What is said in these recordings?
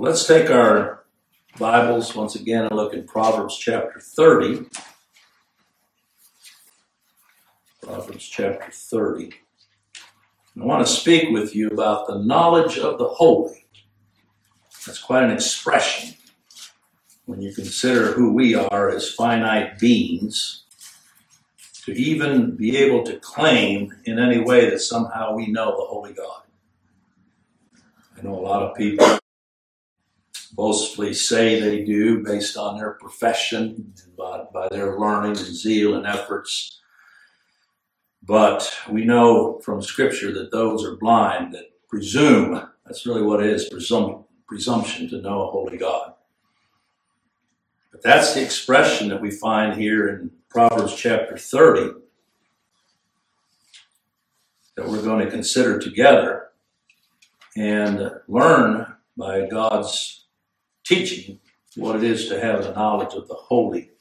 Let's take our Bibles once again and look at Proverbs chapter 30. Proverbs chapter 30. I want to speak with you about the knowledge of the holy. That's quite an expression when you consider who we are as finite beings, to even be able to claim in any way that somehow we know the holy God. I know a lot of people boastfully say they do based on their profession, by their learning and zeal and efforts. But we know from Scripture that those are blind that presume. That's really what it is, presumption to know a holy God. But that's the expression that we find here in Proverbs chapter 30 that we're going to consider together and learn by God's teaching what it is to have the knowledge of the holy.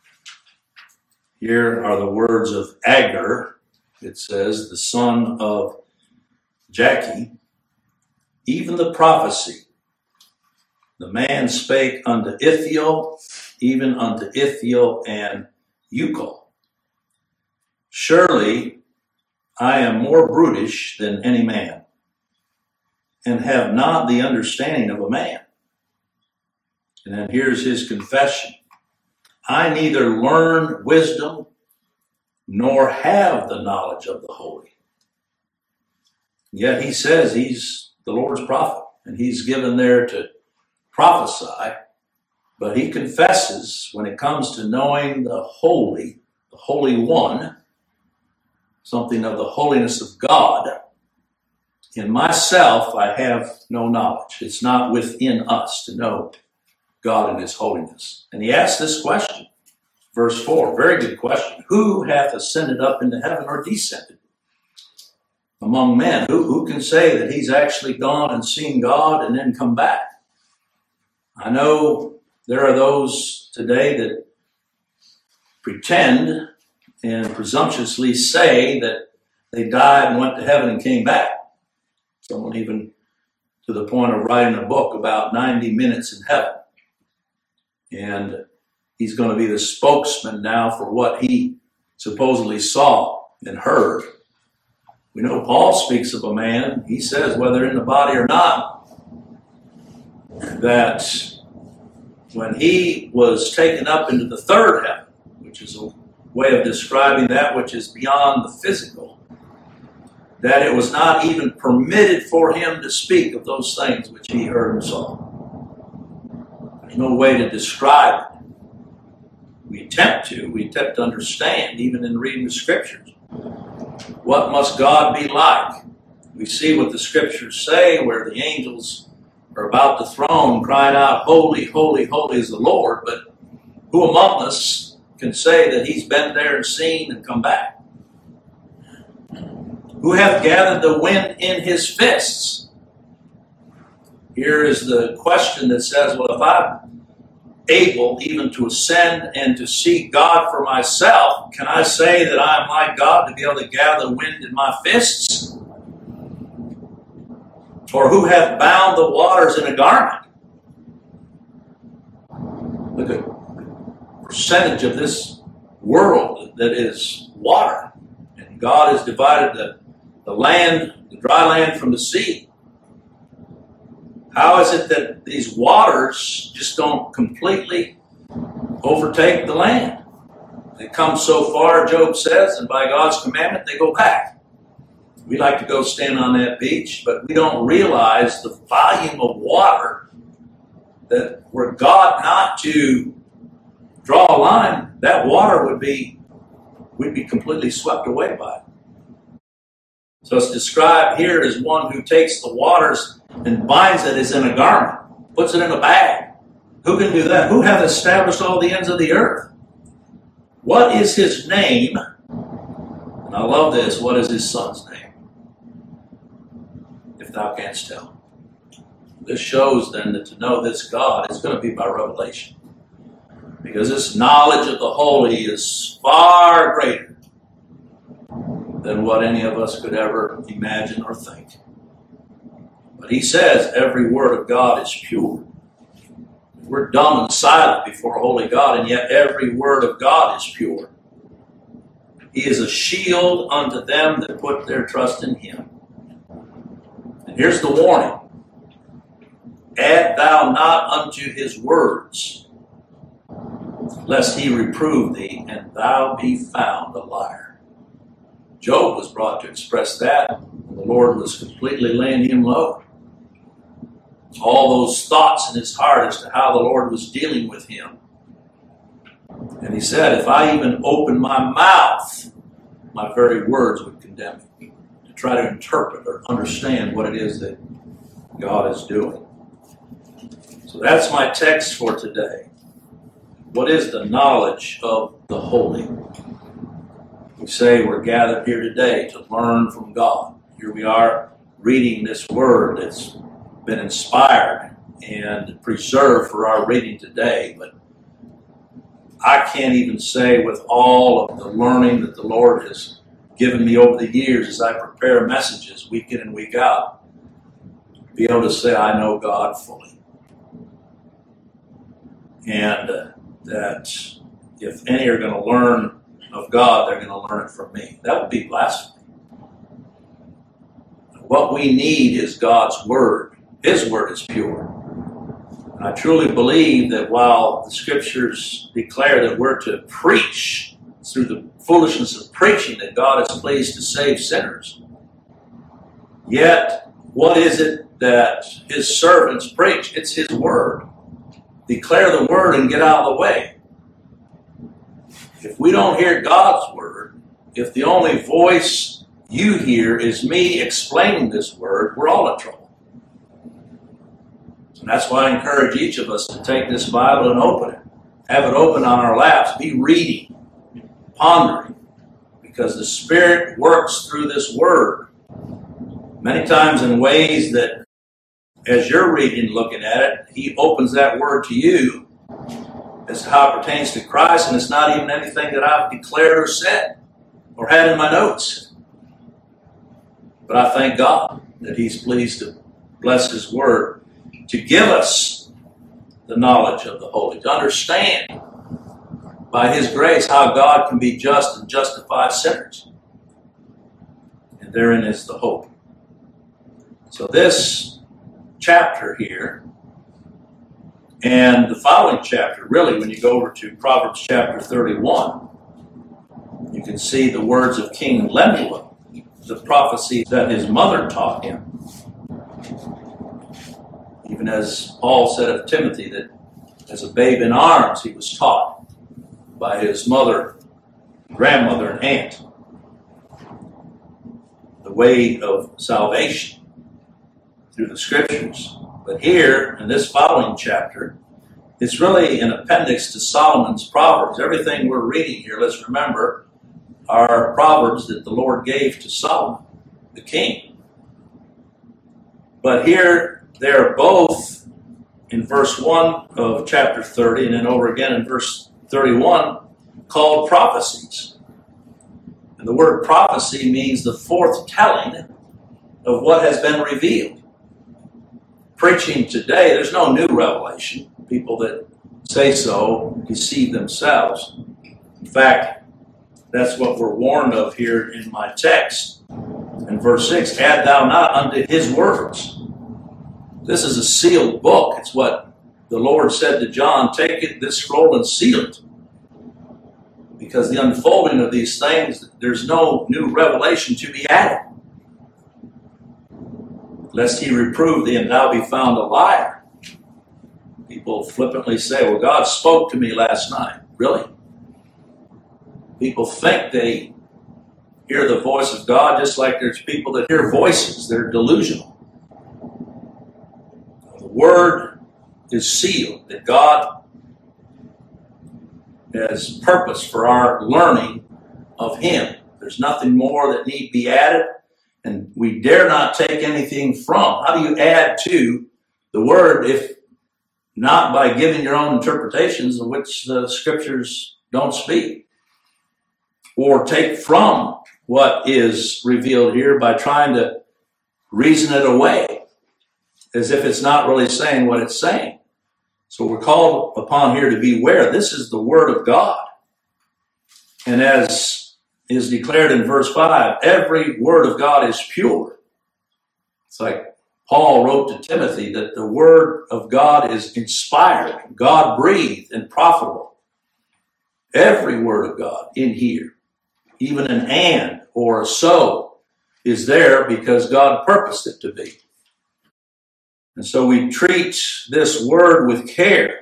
Here are the words of Agur. It says, the son of Jakeh, even the prophecy. The man spake unto Ithiel, even unto Ithiel and Ucal. Surely I am more brutish than any man, and have not the understanding of a man. And then here's his confession. I neither learn wisdom nor have the knowledge of the holy. Yet he says he's the Lord's prophet, and he's given there to prophesy, but he confesses when it comes to knowing the Holy One, something of the holiness of God. In myself, I have no knowledge. It's not within us to know God and his holiness. And he asks this question, verse 4, very good question. Who hath ascended up into heaven or descended among men? Who can say that he's actually gone and seen God and then come back? I know there are those today that pretend and presumptuously say that they died and went to heaven and came back. Someone even to the point of writing a book about 90 minutes in heaven. And he's going to be the spokesman now for what he supposedly saw and heard. We know Paul speaks of a man, he says, whether in the body or not, that when he was taken up into the third heaven, which is a way of describing that which is beyond the physical, that it was not even permitted for him to speak of those things which he heard and saw. There's no way to describe it. We attempt to understand, even in reading the Scriptures. What must God be like? We see what the Scriptures say, where the angels are about the throne crying out, holy, holy, holy is the Lord. But who among us can say that he's been there and seen and come back? Who hath gathered the wind in his fists? Here is the question that says, well, if I'm able even to ascend and to see God for myself, can I say that I am like God to be able to gather the wind in my fists? Or who hath bound the waters in a garment? Look at the percentage of this world that is water. And God has divided the land, the dry land from the sea. How is it that these waters just don't completely overtake the land? They come so far, Job says, and by God's commandment, they go back. We like to go stand on that beach, but we don't realize the volume of water that were God not to draw a line, that water we'd be completely swept away by it. So it's described here as one who takes the waters and binds it as in a garment, puts it in a bag. Who can do that? Who hath established all the ends of the earth? What is his name? And I love this. What is his son's name? If thou canst tell. This shows then that to know this God is going to be by revelation. Because this knowledge of the holy is far greater than what any of us could ever imagine or think. But he says every word of God is pure. We're dumb and silent before a holy God, and yet every word of God is pure. He is a shield unto them that put their trust in him. And here's the warning. Add thou not unto his words, lest he reprove thee, and thou be found a liar. Job was brought to express that, and the Lord was completely laying him low. All those thoughts in his heart as to how the Lord was dealing with him. And he said, if I even open my mouth, my very words would condemn me. To try to interpret or understand what it is that God is doing. So that's my text for today. What is the knowledge of the holy? We say we're gathered here today to learn from God. Here we are reading this word that's been inspired and preserved for our reading today. But I can't even say with all of the learning that the Lord has given me over the years as I prepare messages week in and week out, be able to say I know God fully. And that if any are going to learn of God, they're going to learn it from me. That would be blasphemy. What we need is God's word. His word is pure. And I truly believe that while the scriptures declare that we're to preach through the foolishness of preaching that God is pleased to save sinners, yet what is it that his servants preach? It's his word. Declare the word and get out of the way. If we don't hear God's word, if the only voice you hear is me explaining this word, we're all in trouble. And that's why I encourage each of us to take this Bible and open it. Have it open on our laps. Be reading, pondering, because the Spirit works through this word. Many times in ways that as you're reading, looking at it, he opens that word to you as to how it pertains to Christ, and it's not even anything that I've declared or said or had in my notes. But I thank God that he's pleased to bless his word to give us the knowledge of the holy, to understand by his grace how God can be just and justify sinners. And therein is the hope. So this chapter here and the following chapter, really when you go over to Proverbs chapter 31, you can see the words of King Lemuel, the prophecy that his mother taught him. Even as Paul said of Timothy, that as a babe in arms he was taught by his mother, grandmother, and aunt the way of salvation through the scriptures. But here, in this following chapter, it's really an appendix to Solomon's Proverbs. Everything we're reading here, let's remember, are Proverbs that the Lord gave to Solomon, the king. But here, they're both in verse 1 of chapter 30 and then over again in verse 31 called prophecies. And the word prophecy means the foretelling of what has been revealed. Preaching today, there's no new revelation. People that say so deceive themselves. In fact, that's what we're warned of here in my text. In verse 6, add thou not unto his words. This is a sealed book. It's what the Lord said to John, take it, this scroll, and seal it. Because the unfolding of these things, there's no new revelation to be added. Lest he reprove thee and thou be found a liar. People flippantly say, well, God spoke to me last night. Really? People think they hear the voice of God just like there's people that hear voices. They're delusional. The word is sealed, that God has purpose for our learning of him. There's nothing more that need be added, and we dare not take anything from. How do you add to the word if not by giving your own interpretations of which the scriptures don't speak? Or take from what is revealed here by trying to reason it away as if it's not really saying what it's saying. So we're called upon here to beware. This is the Word of God. And as is declared in verse 5, every word of God is pure. It's like Paul wrote to Timothy that the Word of God is inspired, God-breathed, and profitable. Every word of God in here, even an and or a so, is there because God purposed it to be. And so we treat this word with care.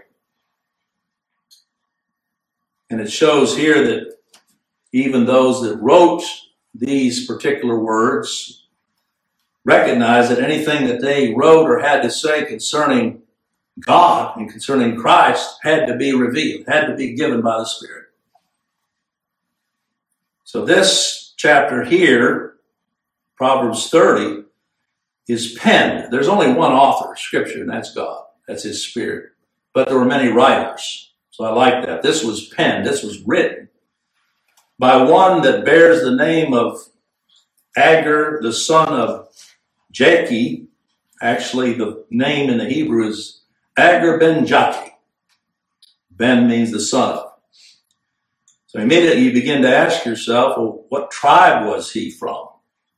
And it shows here that even those that wrote these particular words recognize that anything that they wrote or had to say concerning God and concerning Christ had to be revealed, had to be given by the Spirit. So this chapter here, Proverbs 30, is penned. There's only one author of Scripture, and that's God. That's His Spirit. But there were many writers. So I like that. This was penned. This was written by one that bears the name of Agur, the son of Jakeh. Actually, the name in the Hebrew is Agur ben Jakeh. Ben means the son of. So immediately you begin to ask yourself, well, what tribe was he from?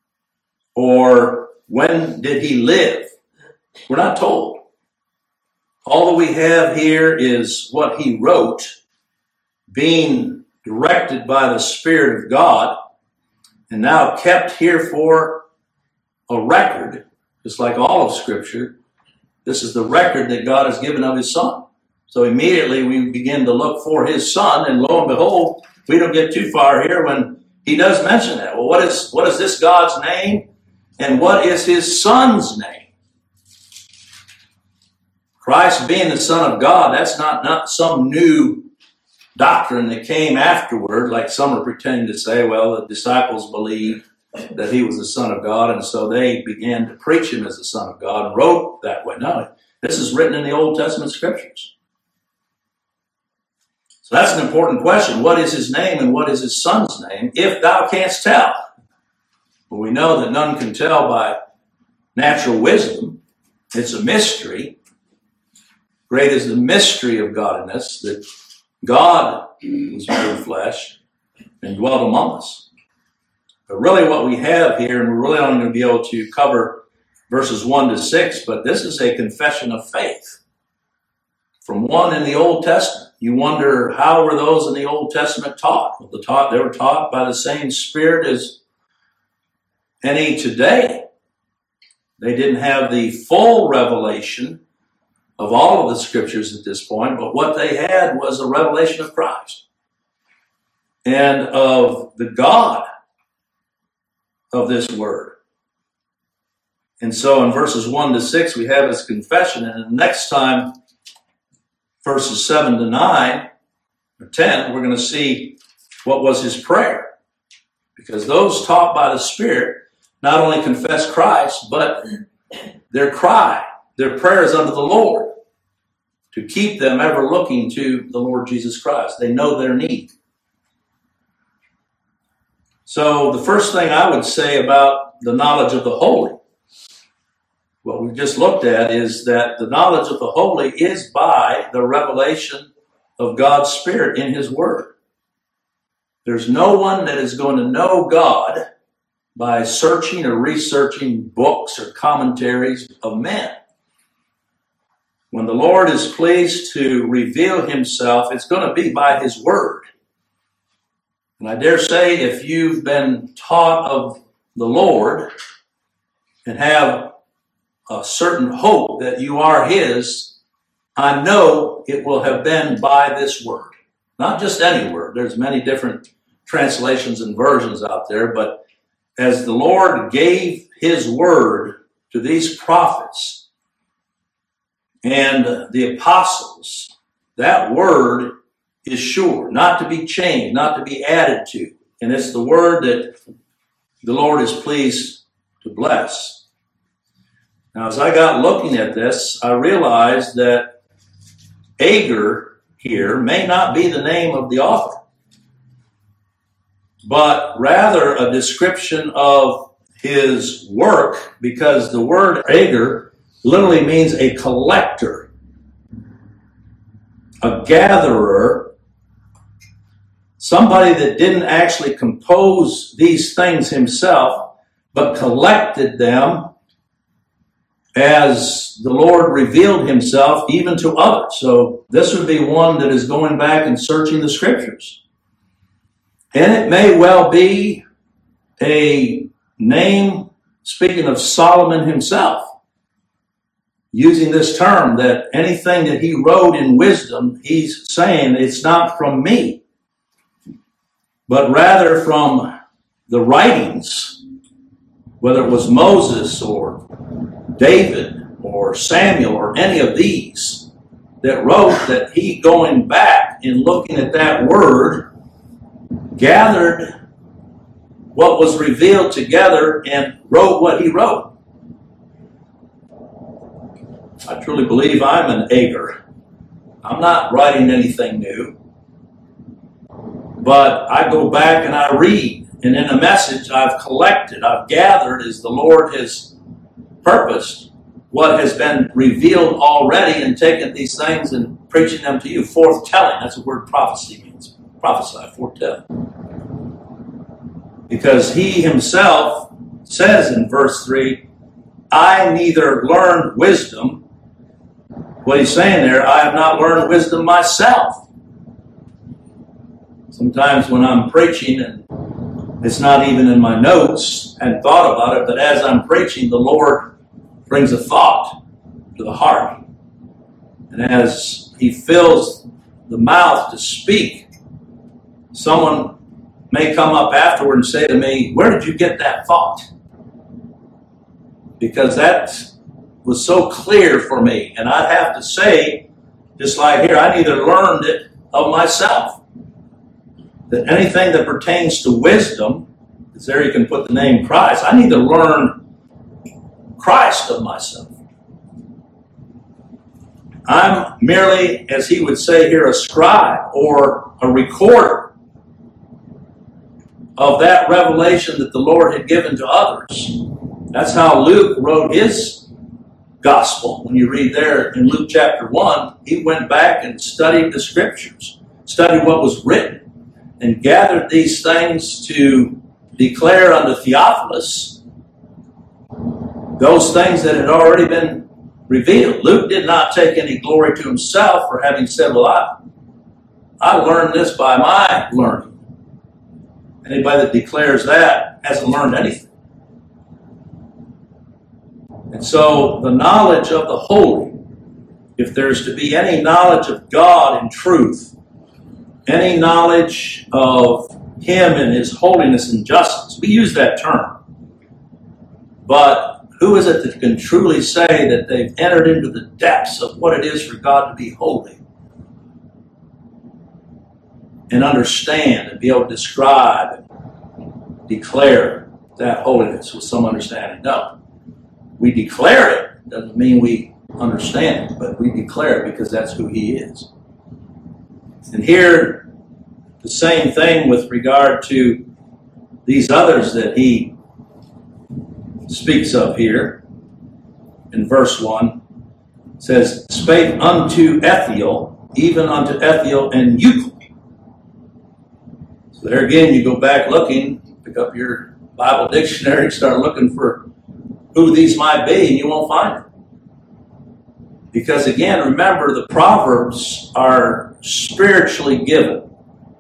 Or when did he live? We're not told. All that we have here is what he wrote, being directed by the Spirit of God, and now kept here for a record, just like all of Scripture. This is the record that God has given of His Son. So immediately we begin to look for His Son, and lo and behold, we don't get too far here when He does mention that. Well, what is this God's name, and what is His Son's name? Christ being the Son of God, that's not some new doctrine that came afterward, like some are pretending to say, well, the disciples believed that He was the Son of God, and so they began to preach Him as the Son of God and wrote that way. No, this is written in the Old Testament Scriptures. So that's an important question. What is His name and what is His Son's name, if thou canst tell? Well, we know that none can tell by natural wisdom. It's a mystery. Great is the mystery of godliness, that God was made flesh and dwelt among us. But really what we have here, and we're really only going to be able to cover verses 1 to 6, but this is a confession of faith from one in the Old Testament. You wonder, how were those in the Old Testament taught? Well, they were taught by the same Spirit as any today. They didn't have the full revelation of all of the Scriptures at this point, but what they had was a revelation of Christ and of the God of this Word. And so in verses 1 to 6, we have His confession, and the next time, verses 7 to 9, or 10, we're going to see what was His prayer. Because those taught by the Spirit not only confess Christ, but their cry, their prayers unto the Lord, to keep them ever looking to the Lord Jesus Christ. They know their need. So the first thing I would say about the knowledge of the holy, what we just looked at, is that the knowledge of the holy is by the revelation of God's Spirit in His Word. There's no one that is going to know God by searching or researching books or commentaries of men. When the Lord is pleased to reveal Himself, it's going to be by His Word. And I dare say, if you've been taught of the Lord and have a certain hope that you are His, I know it will have been by this Word. Not just any word. There's many different translations and versions out there, but as the Lord gave His Word to these prophets and the apostles, that Word is sure, not to be changed, not to be added to. And it's the Word that the Lord is pleased to bless. Now, as I got looking at this, I realized that Agur here may not be the name of the author, but rather a description of his work, because the word Agur literally means a collector. a gatherer, somebody that didn't actually compose these things himself, but collected them as the Lord revealed himself even to others. So this would be one that is going back and searching the scriptures. And it may well be a name, speaking of Solomon himself, using this term that anything that he wrote in wisdom, he's saying it's not from me, but rather from the writings, whether it was Moses or David or Samuel or any of these that wrote, that he, going back and looking at that word, gathered what was revealed together and wrote what he wrote. I truly believe I'm an Agur. I'm not writing anything new, but I go back and I read, and in a message I've collected, I've gathered as the Lord has purposed what has been revealed already, and taken these things and preaching them to you. Forthtelling, that's the word prophecy means. Prophesy, foretell. Because he himself says in verse 3, I neither learned wisdom. What he's saying there, I have not learned wisdom myself. Sometimes when I'm preaching, and it's not even in my notes, and thought about it, but as I'm preaching, the Lord brings a thought to the heart. And as he fills the mouth to speak, someone may come up afterward and say to me, where did you get that thought? Because that was so clear for me. And I'd have to say, just like here, I neither learned it of myself. That anything that pertains to wisdom, because there you can put the name Christ, I neither learned Christ of myself. I'm merely, as he would say here, a scribe or a recorder of that revelation that the Lord had given to others. That's how Luke wrote his gospel. When you read there in Luke chapter 1, he went back and studied the scriptures, studied what was written, and gathered these things to declare unto Theophilus those things that had already been revealed. Luke did not take any glory to himself for having said, well, I learned this by my learning. Anybody that declares that hasn't learned anything. And so the knowledge of the holy, if there's to be any knowledge of God in truth, any knowledge of him and his holiness and justice, we use that term. But who is it that can truly say that they've entered into the depths of what it is for God to be holy? And understand and be able to describe and declare that holiness with some understanding. No. We declare it, doesn't mean we understand it, but we declare it because that's who he is. And here, the same thing with regard to these others that he speaks of here in verse 1. It says, spake unto Ethiel, even unto Ethiel and Euclid. So there again, you go back looking, pick up your Bible dictionary, start looking for who these might be, and you won't find it. Because again, remember, the Proverbs are spiritually given.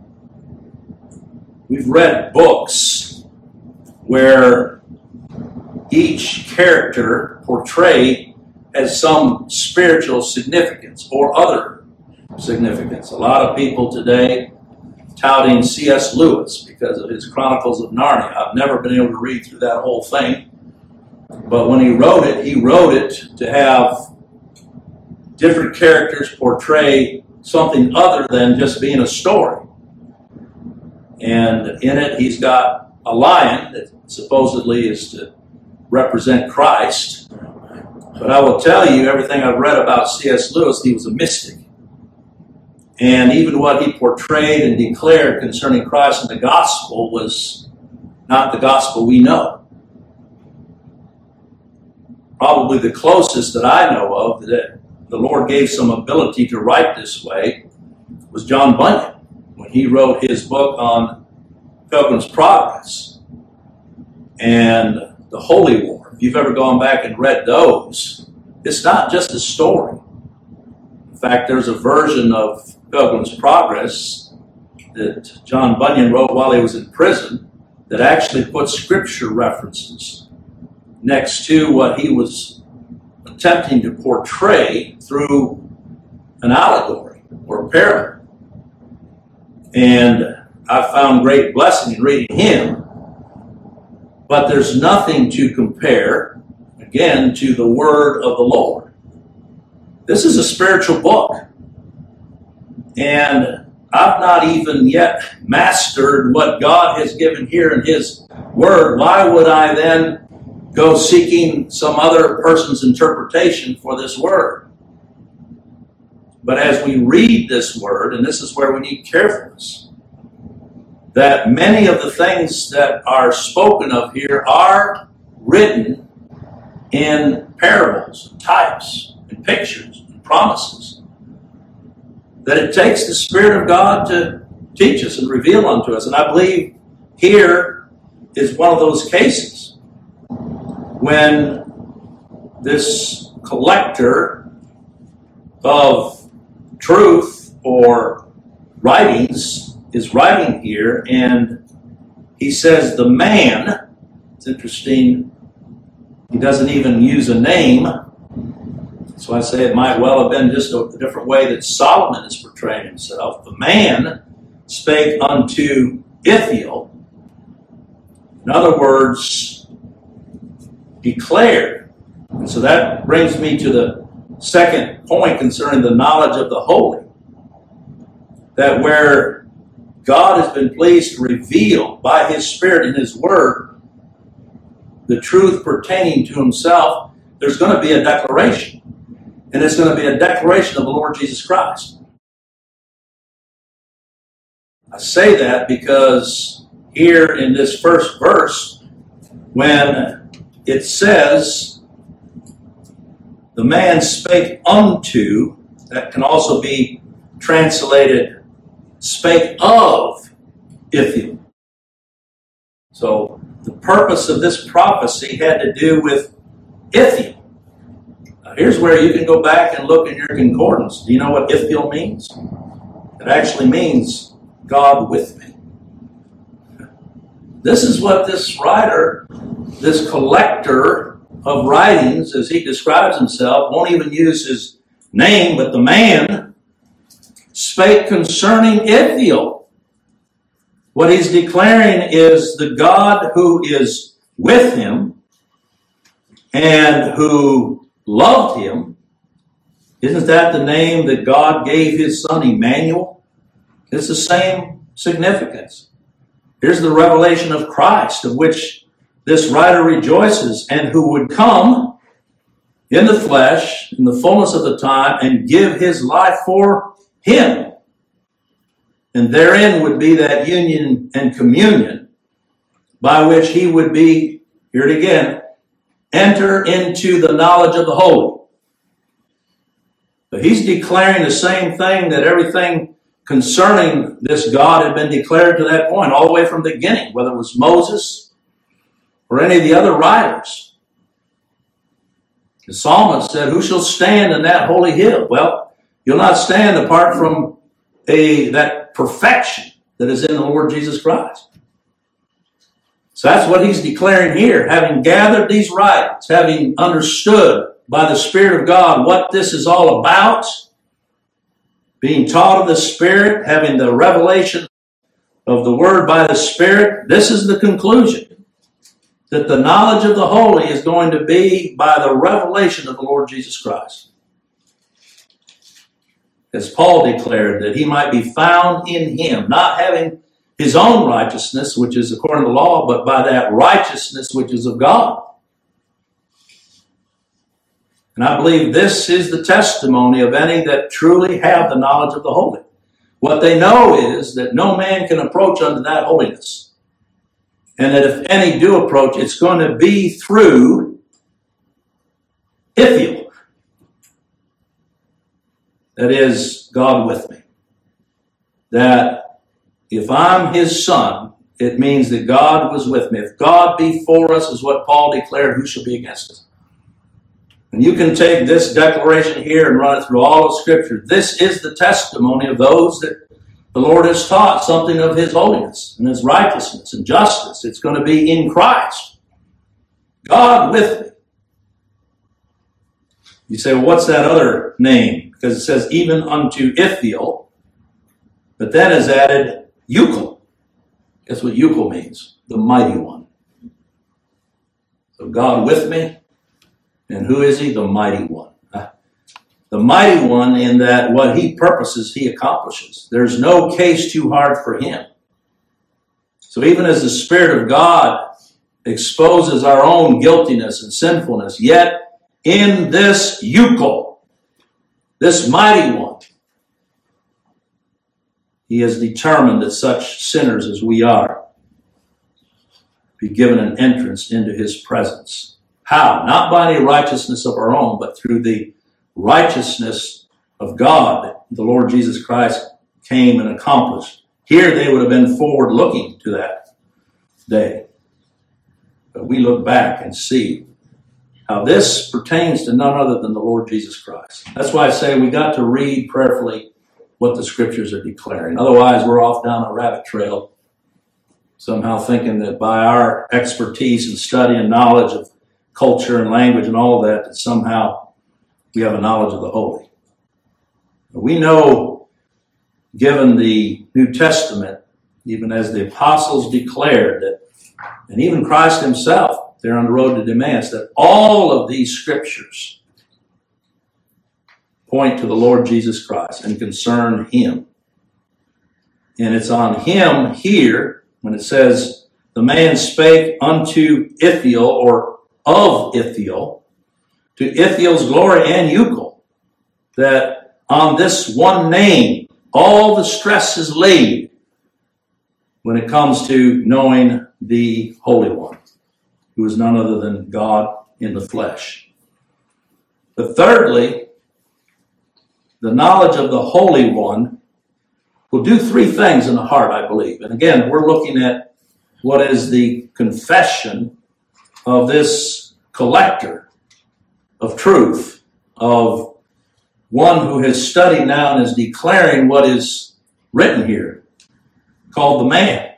We've read books where each character portrayed has some spiritual significance or other significance. A lot of people today touting C.S. Lewis because of his Chronicles of Narnia. I've never been able to read through that whole thing. But when he wrote it to have different characters portray something other than just being a story. And in it, he's got a lion that supposedly is to represent Christ. But I will tell you, everything I've read about C.S. Lewis, he was a mystic. And even what he portrayed and declared concerning Christ and the gospel was not the gospel we know. Probably the closest that I know of that the Lord gave some ability to write this way was John Bunyan when he wrote his book on Pilgrim's Progress and the Holy War. If you've ever gone back and read those, it's not just a story. In fact, there's a version of Pilgrim's Progress that John Bunyan wrote while he was in prison that actually puts scripture references next to what he was attempting to portray through an allegory or a parable. And I found great blessing in reading him. But there's nothing to compare, again, to the word of the Lord. This is a spiritual book. And I've not even yet mastered what God has given here in his word. Why would I then go seeking some other person's interpretation for this word? But as we read this word, and this is where we need carefulness, that many of the things that are spoken of here are written in parables, types, and pictures, and promises. That it takes the Spirit of God to teach us and reveal unto us. And I believe here is one of those cases when this collector of truth or writings is writing here, and he says the man, it's interesting, he doesn't even use a name, so I say it might well have been just a different way that Solomon is portraying himself. The man spake unto Ithiel, in other words, declared. And so that brings me to the second point concerning the knowledge of the holy, that where God has been pleased to reveal by his Spirit in his word the truth pertaining to himself, there's going to be a declaration. And it's going to be a declaration of the Lord Jesus Christ. I say that because here in this first verse, when it says, the man spake unto, that can also be translated spake of Ithiel. So the purpose of this prophecy had to do with Ithiel. Now here's where you can go back and look in your concordance. Do you know what Ithiel means? It actually means God with me. This is what this writer, this collector of writings, as he describes himself, won't even use his name, but the man spake concerning Ithiel. What he's declaring is the God who is with him and who loved him. Isn't that the name that God gave his son Emmanuel? It's the same significance. Here's the revelation of Christ, of which this writer rejoices, and who would come in the flesh, in the fullness of the time, and give his life for him. And therein would be that union and communion by which he would be, hear it again, enter into the knowledge of the holy. But he's declaring the same thing that everything concerning this God had been declared to that point, all the way from the beginning, whether it was Moses or any of the other writers. The psalmist said, who shall stand in that holy hill? Well, you'll not stand apart from that perfection that is in the Lord Jesus Christ. So that's what he's declaring here. Having gathered these writings, having understood by the Spirit of God what this is all about, being taught of the Spirit, having the revelation of the Word by the Spirit, this is the conclusion, that the knowledge of the holy is going to be by the revelation of the Lord Jesus Christ. As Paul declared, that he might be found in him, not having his own righteousness, which is according to the law, but by that righteousness which is of God. And I believe this is the testimony of any that truly have the knowledge of the holy. What they know is that no man can approach unto that holiness. And that if any do approach, it's going to be through Ithiel. That is, God with me. that if I'm his son, it means that God was with me. If God be for us, is what Paul declared, who shall be against us? And you can take this declaration here and run it through all of Scripture. This is the testimony of those that the Lord has taught something of his holiness and his righteousness and justice. It's going to be in Christ. God with me. You say, well, what's that other name? Because it says, even unto Ithiel, but then is added Euchel. Guess what Euchel means? The mighty one. So God with me. And who is he? The mighty one. The mighty one in that what he purposes, he accomplishes. There's no case too hard for him. So even as the Spirit of God exposes our own guiltiness and sinfulness, yet in this Euchel, this mighty one, he has determined that such sinners as we are be given an entrance into his presence. How? Not by any righteousness of our own, but through the righteousness of God that the Lord Jesus Christ came and accomplished. Here they would have been forward looking to that day. But we look back and see how this pertains to none other than the Lord Jesus Christ. That's why I say we got to read prayerfully what the Scriptures are declaring. Otherwise, we're off down a rabbit trail, somehow thinking that by our expertise and study and knowledge of culture and language and all that, that somehow we have a knowledge of the holy. We know, given the New Testament, even as the apostles declared that, and even Christ himself, there on the road to Damascus, that all of these scriptures point to the Lord Jesus Christ and concern him. And it's on him here, when it says, the man spake unto Ithiel, or of Ithiel, to Ithiel's glory and Euchel, that on this one name, all the stress is laid when it comes to knowing the Holy One, who is none other than God in the flesh. But thirdly, the knowledge of the Holy One will do three things in the heart, I believe. And again, we're looking at what is the confession of this collector of truth, of one who has studied now and is declaring what is written here, called the man.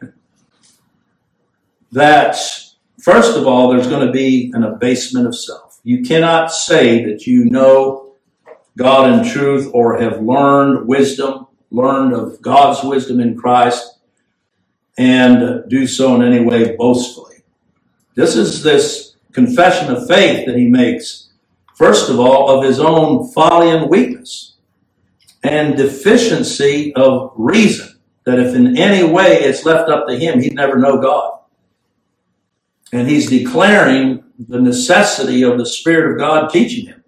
That, first of all, there's going to be an abasement of self. You cannot say that you know God in truth or have learned wisdom, learned of God's wisdom in Christ, and do so in any way boastfully. This is this confession of faith that he makes, first of all, of his own folly and weakness and deficiency of reason, that if in any way it's left up to him, he'd never know God. And he's declaring the necessity of the Spirit of God teaching him.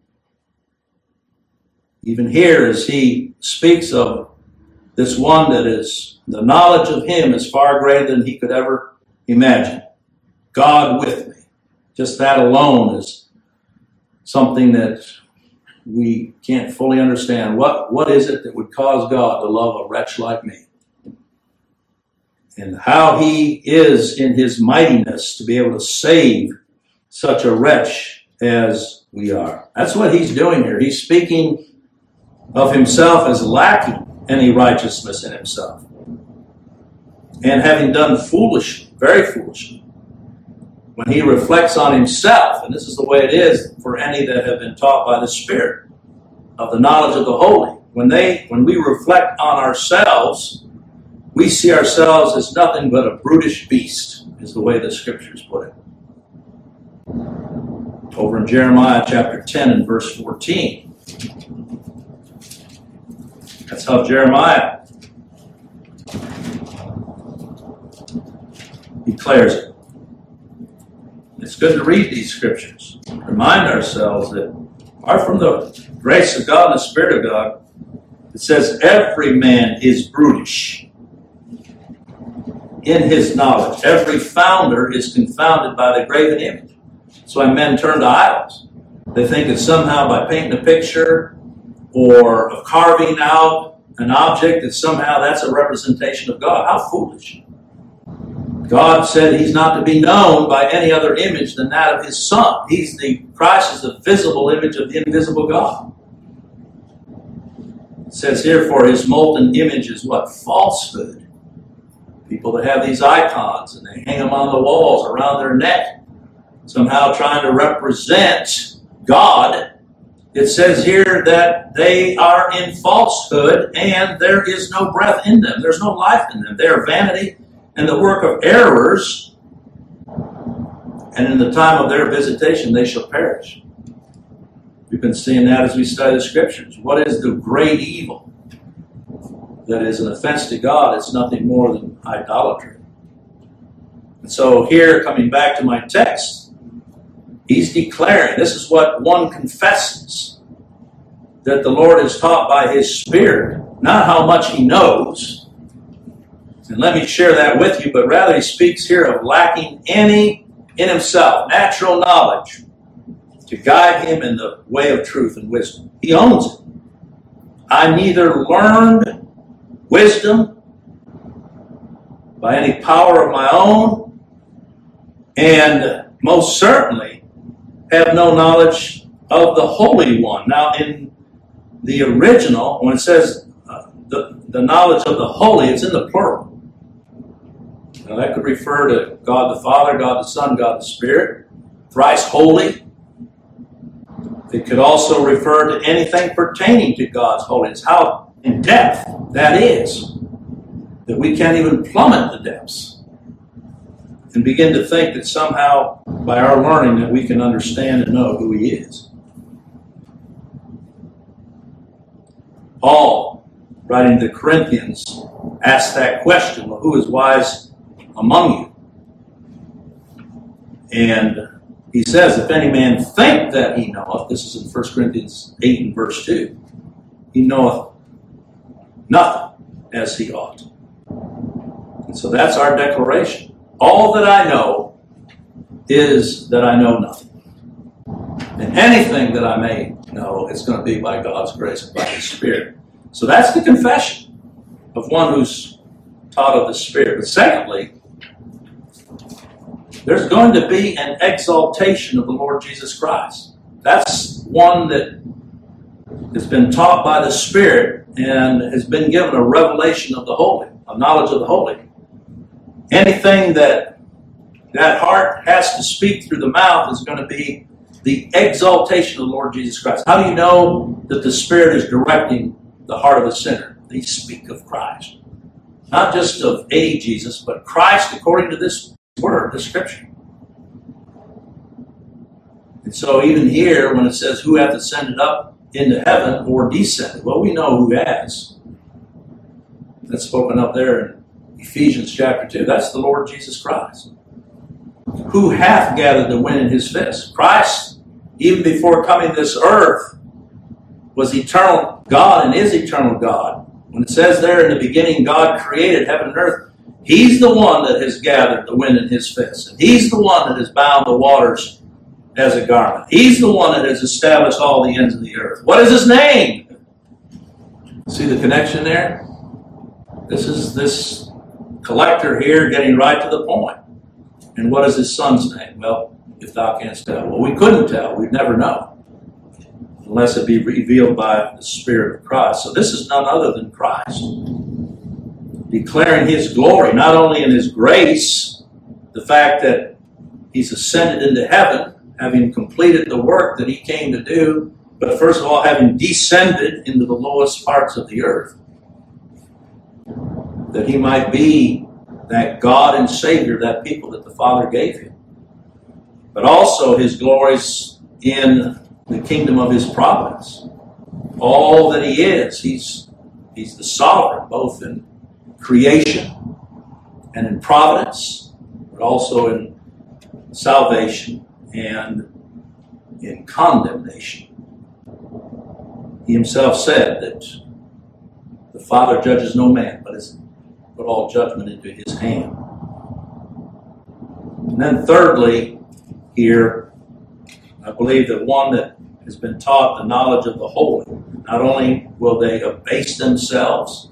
Even here, as he speaks of this one that is, the knowledge of him is far greater than he could ever imagine. God with me. Just that alone is something that we can't fully understand. What is it that would cause God to love a wretch like me? And how he is in his mightiness to be able to save such a wretch as we are. That's what he's doing here. He's speaking of himself as lacking any righteousness in himself, and having done foolishly, very foolishly. When he reflects on himself, and this is the way it is for any that have been taught by the Spirit of the knowledge of the holy, when we reflect on ourselves, we see ourselves as nothing but a brutish beast, is the way the Scriptures put it. Over in Jeremiah chapter 10 and verse 14. That's how Jeremiah declares it. It's good to read these scriptures. Remind ourselves that apart from the grace of God and the Spirit of God, it says every man is brutish in his knowledge. Every founder is confounded by the graven image. That's why men turn to idols. They think that somehow by painting a picture or of carving out an object that somehow that's a representation of God. How foolish. God said he's not to be known by any other image than that of his Son. Christ is the visible image of the invisible God. It says here, for his molten image is what? Falsehood. People that have these icons and they hang them on the walls around their neck, somehow trying to represent God. It says here that they are in falsehood and there is no breath in them. There's no life in them. They are vanity and the work of errors, and in the time of their visitation they shall perish. We've been seeing that as we study the Scriptures. What is the great evil that is an offense to God? It's nothing more than idolatry. And so here, coming back to my text, he's declaring, this is what one confesses, that the Lord is taught by his Spirit, not how much he knows. And let me share that with you, but rather he speaks here of lacking any in himself, natural knowledge, to guide him in the way of truth and wisdom. He owns it. I neither learned wisdom by any power of my own, and most certainly have no knowledge of the Holy One. Now, in the original, when it says the knowledge of the Holy, it's in the plural. Now, that could refer to God the Father, God the Son, God the Spirit, thrice holy. It could also refer to anything pertaining to God's holiness. How in depth that is, that we can't even plummet the depths and begin to think that somehow by our learning that we can understand and know who he is. Paul, writing to the Corinthians, asked that question, well, who is wise among you? And he says, if any man think that he knoweth, this is in 1 Corinthians 8 and verse 2, he knoweth nothing as he ought. And so that's our declaration. All that I know is that I know nothing. And anything that I may know, it's going to be by God's grace and by his Spirit. So that's the confession of one who's taught of the Spirit. But secondly, there's going to be an exaltation of the Lord Jesus Christ. That's one that has been taught by the Spirit and has been given a revelation of the Holy, a knowledge of the Holy. Anything that heart has to speak through the mouth is going to be the exaltation of the Lord Jesus Christ. How do you know that the Spirit is directing the heart of the sinner? They speak of Christ. Not just of a Jesus, but Christ according to this word, the Scripture. And so even here, when it says, who hath ascended up into heaven or descended? Well, we know who has. That's spoken up there in Ephesians chapter 2. That's the Lord Jesus Christ. Who hath gathered the wind in his fist? Christ, even before coming to this earth, was eternal God and is eternal God. When it says there in the beginning, God created heaven and earth, he's the one that has gathered the wind in his fist. And he's the one that has bound the waters as a garment. He's the one that has established all the ends of the earth. What is his name? See the connection there? This is this collector here getting right to the point. And what is his son's name? Well, if thou canst tell. Well, we couldn't tell. We'd never know. Unless it be revealed by the Spirit of Christ. So this is none other than Christ. Declaring his glory, not only in his grace, the fact that he's ascended into heaven, having completed the work that he came to do, but first of all, having descended into the lowest parts of the earth, that he might be that God and Savior, that people that the Father gave him. But also his glories in the kingdom of his providence. All that he is, he's the sovereign, both in creation and in providence, but also in salvation and in condemnation. He himself said that the Father judges no man, but has put all judgment into his hand. And then thirdly, here, I believe that one that has been taught the knowledge of the Holy. Not only will they abase themselves.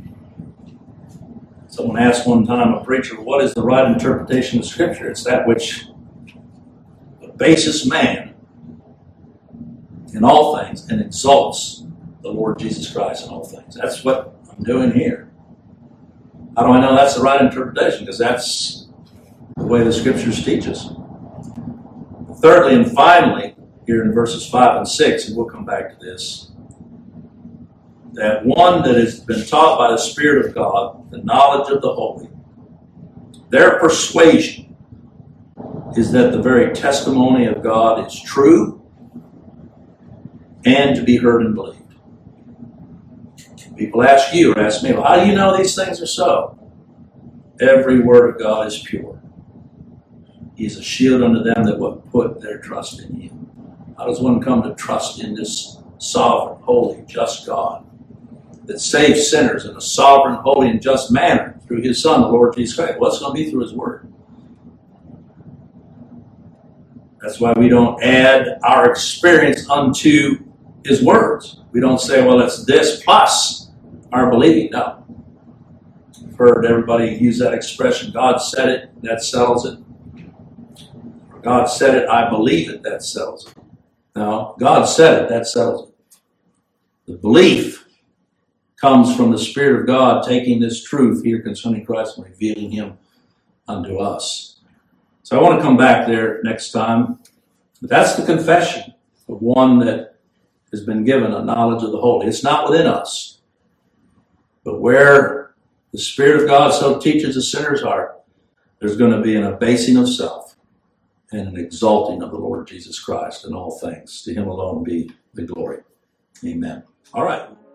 Someone asked one time a preacher, what is the right interpretation of Scripture? It's that which abases man in all things and exalts the Lord Jesus Christ in all things. That's what I'm doing here. How do I know that's the right interpretation? Because that's the way the Scriptures teach us. Thirdly and finally, here in verses 5 and 6, and we'll come back to this, that one that has been taught by the Spirit of God, the knowledge of the holy, their persuasion is that the very testimony of God is true and to be heard and believed. People ask you or ask me, well, how do you know these things are so? Every word of God is pure. He is a shield unto them that will put their trust in Him. How does one come to trust in this sovereign, holy, just God that saves sinners in a sovereign, holy, and just manner through His Son, the Lord Jesus Christ? Well, it's going to be through His Word. That's why we don't add our experience unto His words. We don't say, well, it's this plus our believing. No. I've heard everybody use that expression, God said it, that settles it. Or God said it, I believe it, that settles it. No, God said it, that settles it. The belief comes from the Spirit of God taking this truth here concerning Christ and revealing Him unto us. So I want to come back there next time. But that's the confession of one that has been given a knowledge of the holy. It's not within us. But where the Spirit of God so teaches a sinner's heart, there's going to be an abasing of self and an exalting of the Lord Jesus Christ in all things. To Him alone be the glory. Amen. All right.